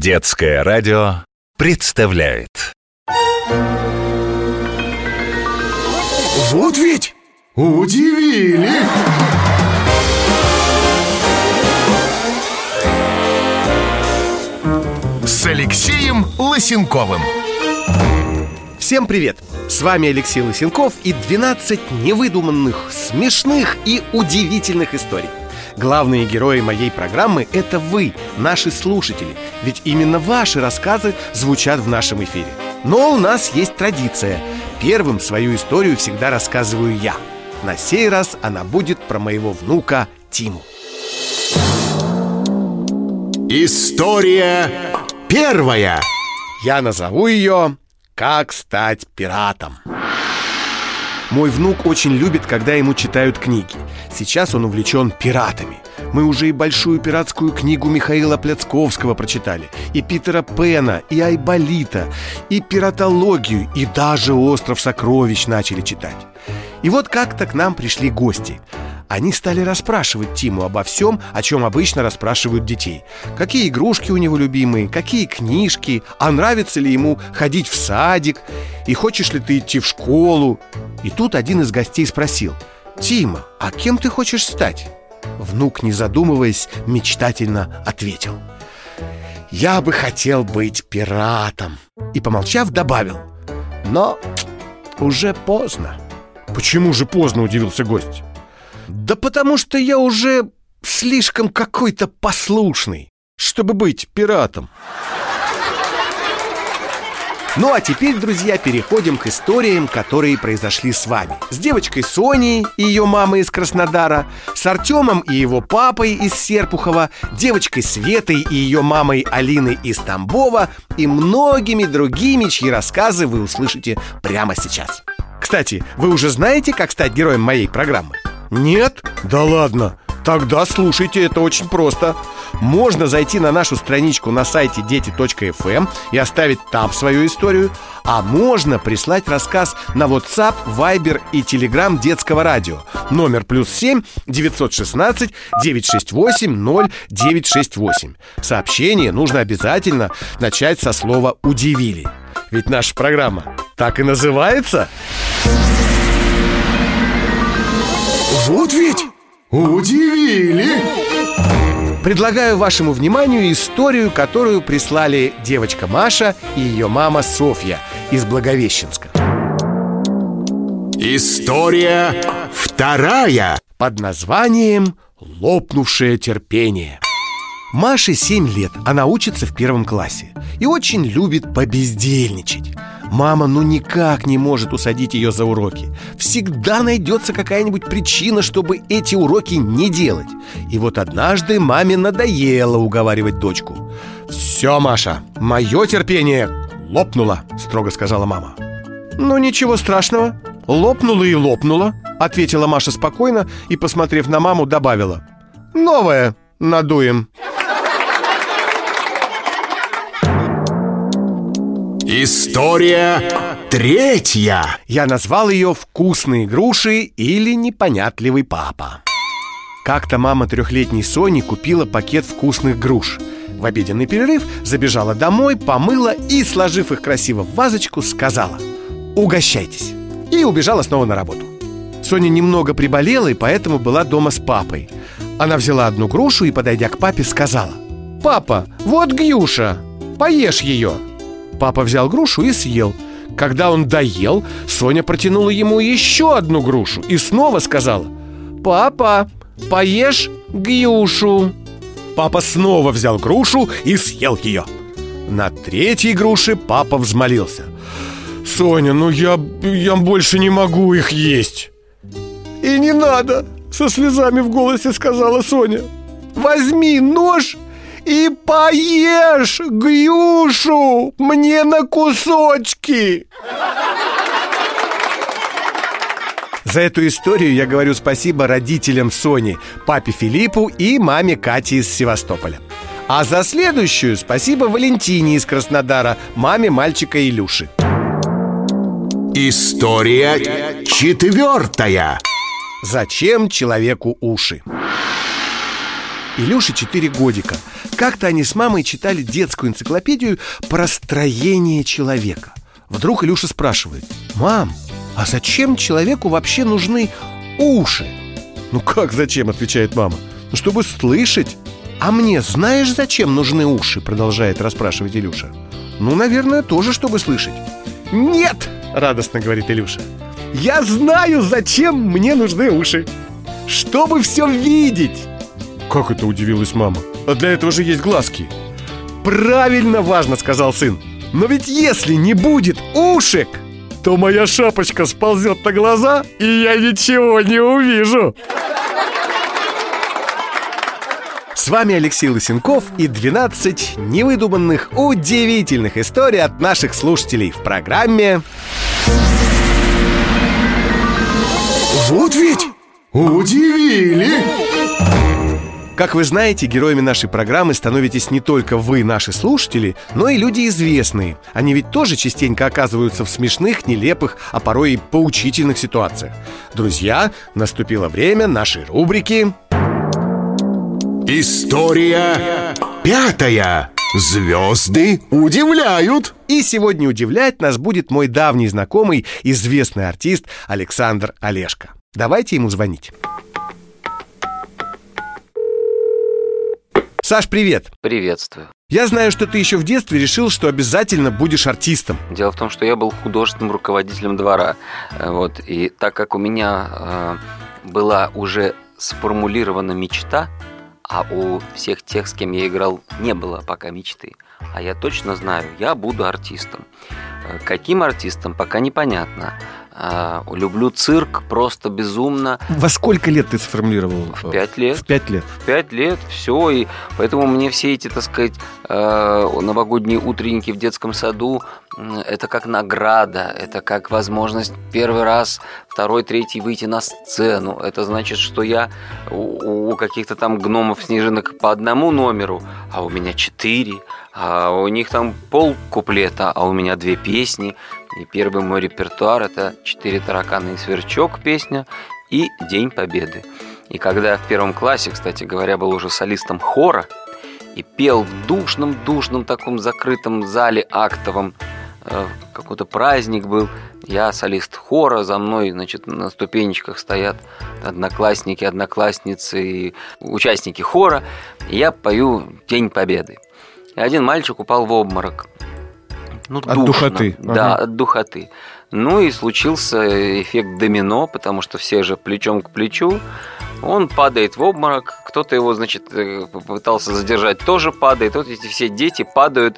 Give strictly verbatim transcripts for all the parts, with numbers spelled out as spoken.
Детское радио представляет. Вот ведь удивили! С Алексеем Лысенковым. Всем привет! С вами Алексей Лысенков и двенадцать невыдуманных, смешных и удивительных историй. Главные герои моей программы – это вы, наши слушатели. Ведь именно ваши рассказы звучат в нашем эфире. Но у нас есть традиция. Первым свою историю всегда рассказываю я. На сей раз она будет про моего внука Тиму. История первая. Я назову ее «Как стать пиратом». Мой внук очень любит, когда ему читают книги. Сейчас он увлечен пиратами. Мы уже и большую пиратскую книгу Михаила Пляцковского прочитали, и Питера Пэна, и Айболита, и пиратологию, и даже «Остров сокровищ» начали читать. И вот как-то к нам пришли гости. Они стали расспрашивать Тиму обо всем, о чем обычно расспрашивают детей. Какие игрушки у него любимые, какие книжки, а нравится ли ему ходить в садик, и хочешь ли ты идти в школу. И тут один из гостей спросил: «Тима, а кем ты хочешь стать?» Внук, не задумываясь, мечтательно ответил: «Я бы хотел быть пиратом». И, помолчав, добавил: «Но уже поздно». «Почему же поздно?» – удивился гость. «Да потому что я уже слишком какой-то послушный, чтобы быть пиратом». Ну а теперь, друзья, переходим к историям, которые произошли с вами. С девочкой Соней и ее мамой из Краснодара, с Артемом и его папой из Серпухова, девочкой Светой и ее мамой Алиной из Тамбова и многими другими, чьи рассказы вы услышите прямо сейчас. Кстати, вы уже знаете, как стать героем моей программы? Нет? Да ладно! Тогда слушайте, это очень просто. Можно зайти на нашу страничку на сайте дети точка эф эм и оставить там свою историю. А можно прислать рассказ на WhatsApp, Viber и Telegram детского радио. Номер плюс семь девятьсот шестнадцать девятьсот шестьдесят восемь ноль девятьсот шестьдесят восемь. Сообщение нужно обязательно начать со слова «удивили». Ведь наша программа так и называется. Вот ведь удивили! Предлагаю вашему вниманию историю, которую прислали девочка Маша и ее мама Софья из Благовещенска. История вторая. Под названием «Лопнувшее терпение». Маше семь лет, она учится в первом классе и очень любит побездельничать. Мама ну никак не может усадить ее за уроки. Всегда найдется какая-нибудь причина, чтобы эти уроки не делать. И вот однажды маме надоело уговаривать дочку. «Все, Маша, мое терпение лопнуло», — строго сказала мама. «Ну ничего страшного, лопнуло и лопнуло», — ответила Маша спокойно и, посмотрев на маму, добавила: «Новое надуем». История третья. Я назвал ее «Вкусные груши» или «Непонятливый папа». Как-то мама трехлетней Сони купила пакет вкусных груш. В обеденный перерыв забежала домой, помыла и, сложив их красиво в вазочку, сказала: «Угощайтесь». И убежала снова на работу. Соня немного приболела и поэтому была дома с папой. Она взяла одну грушу и, подойдя к папе, сказала: «Папа, вот Гюша, поешь ее». Папа взял грушу и съел. Когда он доел, Соня протянула ему еще одну грушу и снова сказала: «Папа, поешь Гюшу». Папа снова взял грушу и съел ее. На третьей груше папа взмолился: «Соня, ну я, я больше не могу их есть». «И не надо», — со слезами в голосе сказала Соня. «Возьми нож и поешь Гюшу мне на кусочки». За эту историю я говорю спасибо родителям Сони, папе Филиппу и маме Кате из Севастополя. А за следующую спасибо Валентине из Краснодара, маме мальчика Илюши. История четвертая. Зачем человеку уши? Илюше четыре годика. Как-то они с мамой читали детскую энциклопедию про строение человека. Вдруг Илюша спрашивает: «Мам, а зачем человеку вообще нужны уши?» «Ну как зачем?» — отвечает мама. «Ну, чтобы слышать». «А мне знаешь, зачем нужны уши?» — продолжает расспрашивать Илюша. «Ну, наверное, тоже, чтобы слышать». «Нет!» — радостно говорит Илюша. «Я знаю, зачем мне нужны уши. Чтобы все видеть». «Как это?» — удивилась мама. «А для этого же есть глазки». «Правильно, важно!» — сказал сын. «Но ведь если не будет ушек, то моя шапочка сползет на глаза, и я ничего не увижу». С вами Алексей Лысенков и двенадцать невыдуманных, удивительных историй от наших слушателей в программе Вот ведь удивили! Как вы знаете, героями нашей программы становитесь не только вы, наши слушатели, но и люди известные. Они ведь тоже частенько оказываются в смешных, нелепых, а порой и поучительных ситуациях. Друзья, наступило время нашей рубрики История пятая. Звезды удивляют. И сегодня удивлять нас будет мой давний знакомый, известный артист Александр Олешко. Давайте ему звонить. Саш, привет! Приветствую. Я знаю, что ты еще в детстве решил, что обязательно будешь артистом. Дело в том, что я был художественным руководителем двора. Вот, и так как у меня э, была уже сформулирована мечта, а у всех тех, с кем я играл, не было пока мечты, а я точно знаю, я буду артистом. Каким артистом, пока непонятно. Люблю цирк просто безумно. Во сколько лет ты сформулировал? В пять лет. В пять лет. В пять лет, все. И поэтому мне все эти, так сказать, новогодние утренники в детском саду, это как награда, это как возможность первый раз, второй, третий выйти на сцену. Это значит, что я у, у каких-то там гномов-снежинок по одному номеру, а у меня четыре, а у них там пол куплета, а у меня две песни. И первый мой репертуар – это «Четыре таракана и сверчок» песня и «День Победы». И когда я в первом классе, кстати говоря, был уже солистом хора и пел в душном-душном таком закрытом зале актовом, э, какой-то праздник был, я солист хора, за мной, значит, на ступенечках стоят одноклассники, одноклассницы и участники хора, и я пою «День Победы». И один мальчик упал в обморок. Ну, от душно. духоты. Да, ага. от духоты. Ну и случился эффект домино, потому что все же плечом к плечу. Он падает в обморок, кто-то его, значит, попытался задержать, тоже падает. Вот эти все дети падают.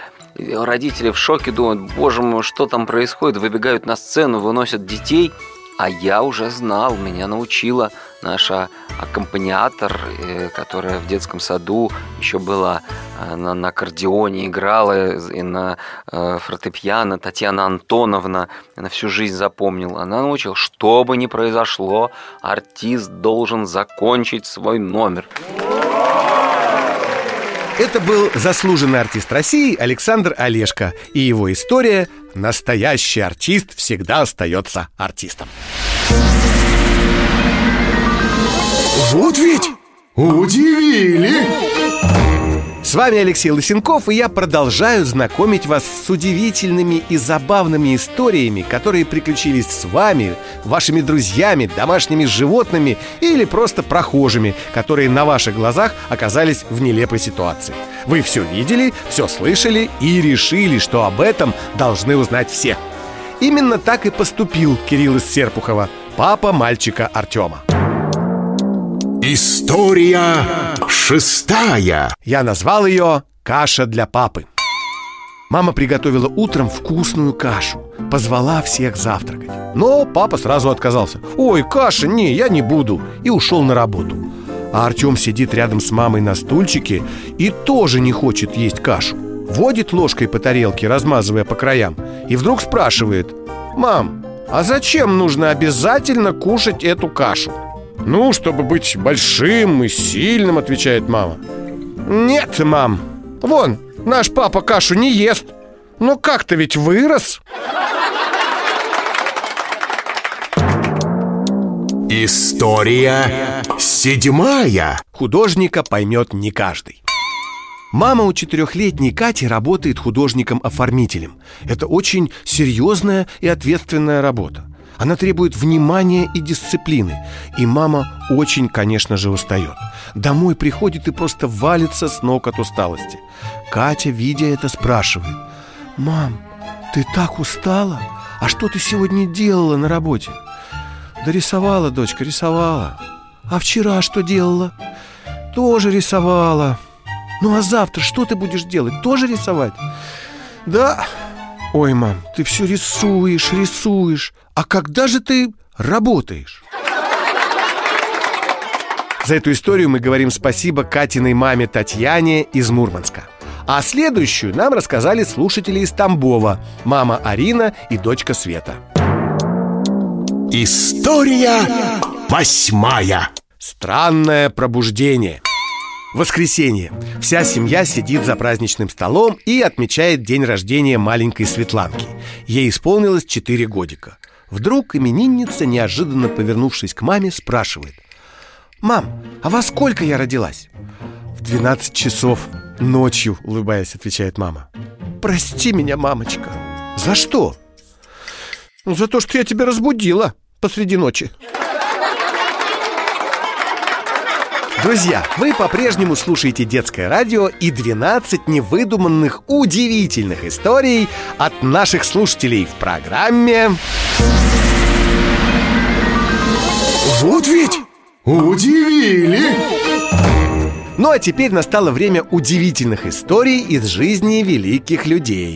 Родители в шоке думают: боже мой, что там происходит? Выбегают на сцену, выносят детей. А я уже знал, меня научила наша аккомпаниатор, которая в детском саду еще была на, на аккордеоне, играла, и на э, фортепиано, Татьяна Антоновна, на всю жизнь запомнила. Она научила, что бы ни произошло, артист должен закончить свой номер. Это был заслуженный артист России Александр Олешко. И его история «Настоящий артист всегда остается артистом». Вот ведь удивили! С вами Алексей Лысенков, и я продолжаю знакомить вас с удивительными и забавными историями, которые приключились с вами, вашими друзьями, домашними животными или просто прохожими, которые на ваших глазах оказались в нелепой ситуации. Вы все видели, все слышали и решили, что об этом должны узнать все. Именно так и поступил Кирилл из Серпухова, папа мальчика Артема. История шестая. Я назвал ее «Каша для папы». Мама приготовила утром вкусную кашу, позвала всех завтракать. Но папа сразу отказался. «Ой, каша, не, я не буду», и ушел на работу. А Артем сидит рядом с мамой на стульчике и тоже не хочет есть кашу. Водит ложкой по тарелке, размазывая по краям, и вдруг спрашивает: «Мам, а зачем нужно обязательно кушать эту кашу?» «Ну, чтобы быть большим и сильным», — отвечает мама. «Нет, мам, вон, наш папа кашу не ест. Но как-то ведь вырос». История седьмая. Художника поймет не каждый. Мама у четырехлетней Кати работает художником-оформителем. Это очень серьезная и ответственная работа. Она требует внимания и дисциплины. И мама очень, конечно же, устает. Домой приходит и просто валится с ног от усталости. Катя, видя это, спрашивает: «Мам, ты так устала? А что ты сегодня делала на работе?» «Да рисовала, дочка, рисовала». «А вчера что делала?» «Тоже рисовала». «Ну а завтра что ты будешь делать? Тоже рисовать?» «Да». «Ой, мам, ты все рисуешь, рисуешь. А когда же ты работаешь?» За эту историю мы говорим спасибо Катиной маме Татьяне из Мурманска. А следующую нам рассказали слушатели из Тамбова: мама Арина и дочка Света. История восьмая. Странное пробуждение. Воскресенье. Вся семья сидит за праздничным столом и отмечает день рождения маленькой Светланки. Ей исполнилось четыре годика. Вдруг именинница, неожиданно повернувшись к маме, спрашивает: «Мам, а во сколько я родилась?» «В двенадцать часов ночью», — улыбаясь, отвечает мама. «Прости меня, мамочка». «За что?» «Ну, за то, что я тебя разбудила посреди ночи». Друзья, вы по-прежнему слушаете Детское радио и двенадцать невыдуманных удивительных историй от наших слушателей в программе Вот ведь удивили! Ну а теперь настало время удивительных историй из жизни великих людей.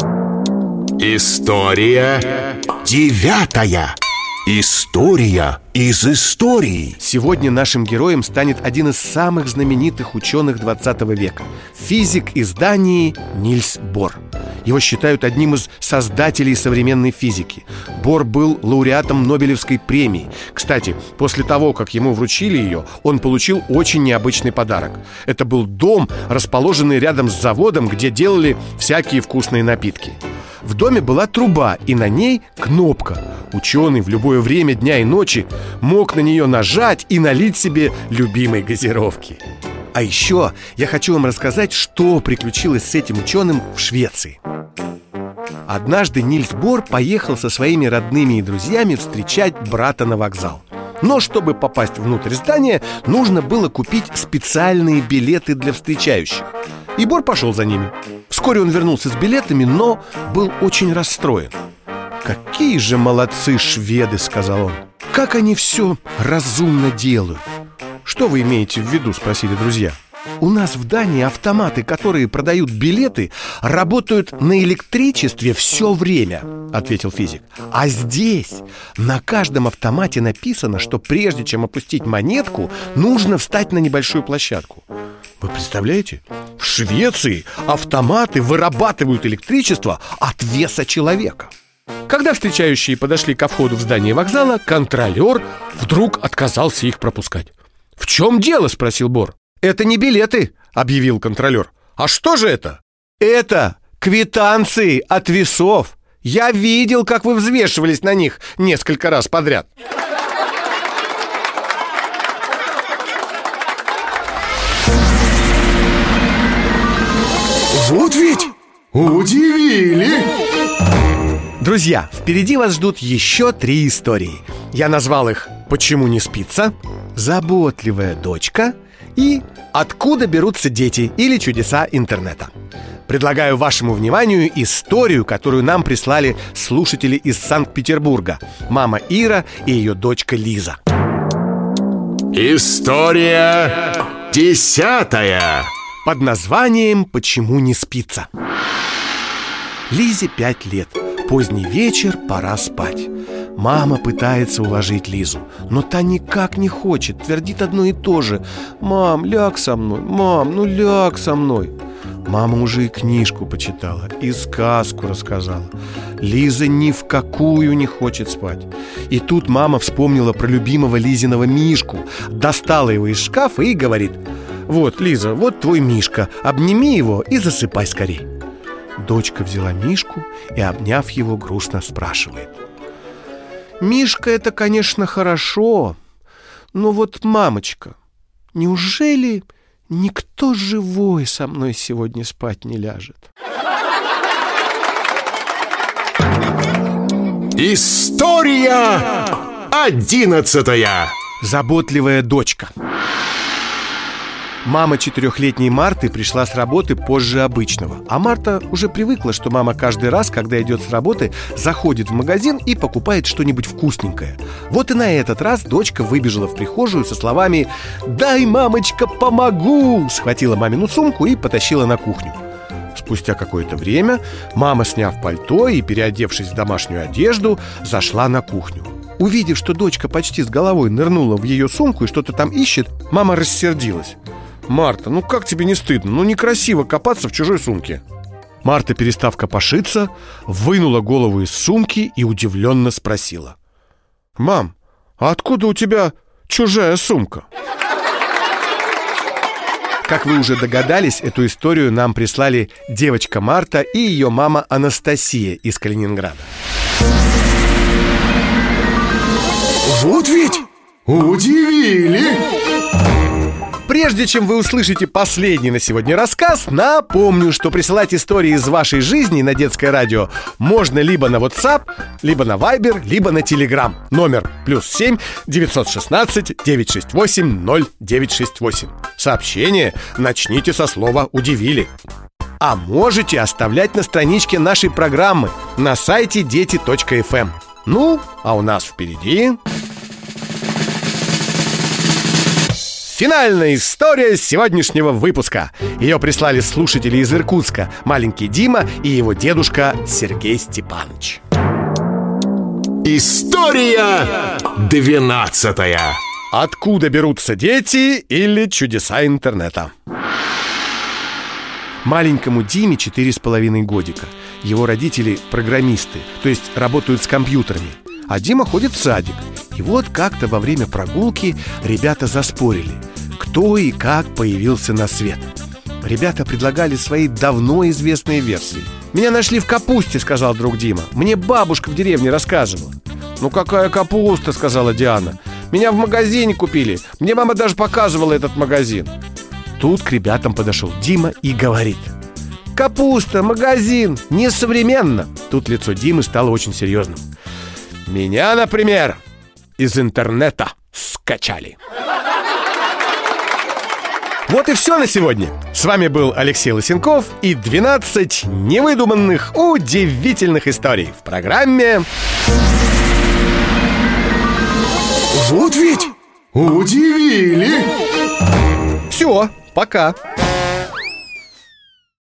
История девятая. История из истории. Сегодня нашим героем станет один из самых знаменитых ученых двадцатого века – физик из Дании Нильс Бор. Его считают одним из создателей современной физики. Бор был лауреатом Нобелевской премии. Кстати, после того, как ему вручили ее, он получил очень необычный подарок. Это был дом, расположенный рядом с заводом, где делали всякие вкусные напитки. В доме была труба, и на ней кнопка. Ученый в любое время дня и ночи мог на нее нажать и налить себе любимой газировки. А еще я хочу вам рассказать, что приключилось с этим ученым в Швеции. Однажды Нильс Бор поехал со своими родными и друзьями встречать брата на вокзал. Но чтобы попасть внутрь здания, нужно было купить специальные билеты для встречающих. И Бор пошел за ними. Вскоре он вернулся с билетами, но был очень расстроен. «Какие же молодцы шведы!» — сказал он. «Как они все разумно делают!» «Что вы имеете в виду?» — спросили друзья. «У нас в Дании автоматы, которые продают билеты, работают на электричестве все время», — ответил физик. «А здесь на каждом автомате написано, что прежде чем опустить монетку, нужно встать на небольшую площадку». Вы представляете? В Швеции автоматы вырабатывают электричество от веса человека. Когда встречающие подошли ко входу в здание вокзала, контролер вдруг отказался их пропускать. «В чем дело?» — спросил Бор. «Это не билеты», — объявил контролер. «А что же это?» «Это квитанции от весов. Я видел, как вы взвешивались на них несколько раз подряд». Вот ведь удивили! Друзья, впереди вас ждут еще три истории. Я назвал их «Почему не спится?», «Заботливая дочка» и «Откуда берутся дети?» или «Чудеса интернета». Предлагаю вашему вниманию историю, которую нам прислали слушатели из Санкт-Петербурга. Мама Ира и ее дочка Лиза. История десятая. Под названием «Почему не спится?». Лизе пять лет. Поздний вечер, пора спать. Мама пытается уложить Лизу, но та никак не хочет, твердит одно и то же: «Мам, ляг со мной, мам, ну ляг со мной». Мама уже и книжку почитала, и сказку рассказала. Лиза ни в какую не хочет спать. И тут мама вспомнила про любимого Лизиного Мишку, достала его из шкафа и говорит: «Вот, Лиза, вот твой Мишка, обними его и засыпай скорей». Дочка взяла Мишку и, обняв его, грустно спрашивает: Мишка — это, конечно, хорошо, но вот мамочка, неужели никто живой со мной сегодня спать не ляжет? История одиннадцатая. Заботливая дочка. Мама четырехлетней Марты пришла с работы позже обычного. А Марта уже привыкла, что мама каждый раз, когда идет с работы, заходит в магазин и покупает что-нибудь вкусненькое. Вот и на этот раз дочка выбежала в прихожую со словами «Дай, мамочка, помогу!» Схватила мамину сумку и потащила на кухню. Спустя какое-то время мама, сняв пальто и переодевшись в домашнюю одежду, зашла на кухню. Увидев, что дочка почти с головой нырнула в ее сумку и что-то там ищет, мама рассердилась. «Марта, ну как тебе не стыдно? Ну некрасиво копаться в чужой сумке». Марта, перестав копошиться, вынула голову из сумки и удивленно спросила: «Мам, а откуда у тебя чужая сумка?» Как вы уже догадались, эту историю нам прислали девочка Марта и ее мама Анастасия из Калининграда. Вот ведь удивили! Прежде чем вы услышите последний на сегодня рассказ, напомню, что присылать истории из вашей жизни на детское радио можно либо на WhatsApp, либо на Viber, либо на Telegram. Номер плюс семь девятьсот шестнадцать девятьсот шестьдесят восемь ноль девятьсот шестьдесят восемь. Сообщение начните со слова «удивили». А можете оставлять на страничке нашей программы на сайте дети точка эф эм. Ну, а у нас впереди финальная история сегодняшнего выпуска. Ее прислали слушатели из Иркутска, маленький Дима и его дедушка Сергей Степанович. История двенадцатая. Откуда берутся дети или чудеса интернета? Маленькому Диме четыре с половиной годика. Его родители программисты, то есть работают с компьютерами. А Дима ходит в садик. И вот как-то во время прогулки ребята заспорили, кто и как появился на свет. Ребята предлагали свои давно известные версии. «Меня нашли в капусте», — сказал друг Дима. «Мне бабушка в деревне рассказывала». «Ну какая капуста», — сказала Диана. «Меня в магазине купили. Мне мама даже показывала этот магазин». Тут к ребятам подошел Дима и говорит: «Капуста, магазин, несовременно». Тут лицо Димы стало очень серьезным. «Меня, например, из интернета скачали». Вот и все на сегодня. С вами был Алексей Лысенков и двенадцать невыдуманных, удивительных историй в программе Вот ведь удивили! «Все, пока».